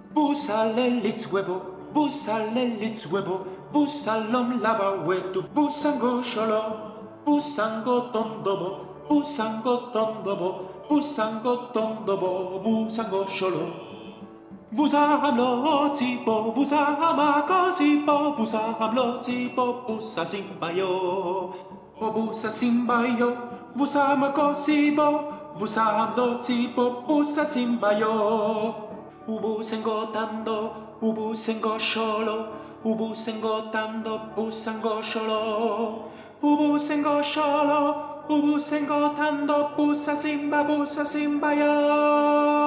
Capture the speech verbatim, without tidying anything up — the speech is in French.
Busale litzwebo, busale litzwebo, busalom lava wetu, busango sholo, busango tondobo, busango tondobo, busango tondobo, busango sholo. Vous amlo tipo, vous amako sipo, vous amlo tipo, busa simbayo, o busa simbayo, vous amako sipo, vous amlo tipo, busa simbayo. Ubu sengo tando, ubu sengo sholo, ubu sengo tando, busango sholo. Ubu sengo sholo, ubu sengo tando, busa simba, busa simba yo.